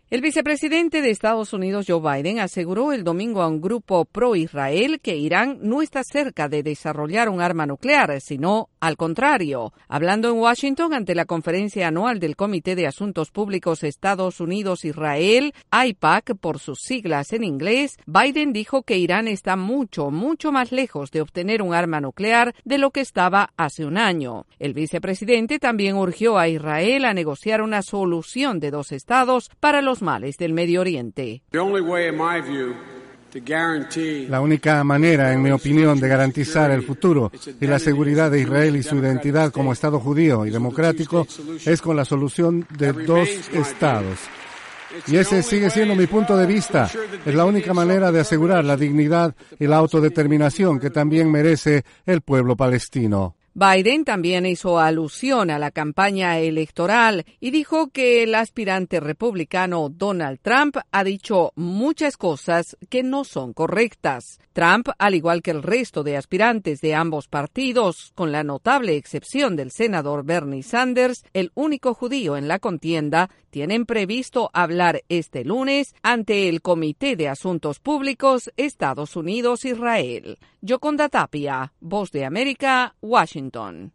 El vicepresidente de Estados Unidos, Joe Biden, aseguró el domingo a un grupo pro-Israel que Irán no está cerca de desarrollar un arma nuclear, sino al contrario. Hablando en Washington ante la conferencia anual del Comité de Asuntos Públicos Estados Unidos-Israel, AIPAC por sus siglas en inglés, Biden dijo que Irán está mucho más lejos de obtener un arma nuclear de lo que estaba hace un año. El vicepresidente también urgió a Israel a negociar una solución de dos estados para los males del Medio Oriente. La única manera, en mi opinión, de garantizar el futuro y la seguridad de Israel y su identidad como Estado judío y democrático es con la solución de dos estados. Y ese sigue siendo mi punto de vista. Es la única manera de asegurar la dignidad y la autodeterminación que también merece el pueblo palestino. Biden también hizo alusión a la campaña electoral y dijo que el aspirante republicano Donald Trump ha dicho muchas cosas que no son correctas. Trump, al igual que el resto de aspirantes de ambos partidos, con la notable excepción del senador Bernie Sanders, el único judío en la contienda, tienen previsto hablar este lunes ante el Comité de Asuntos Públicos Estados Unidos-Israel. Yoconda Tapia, Voz de América, Washington.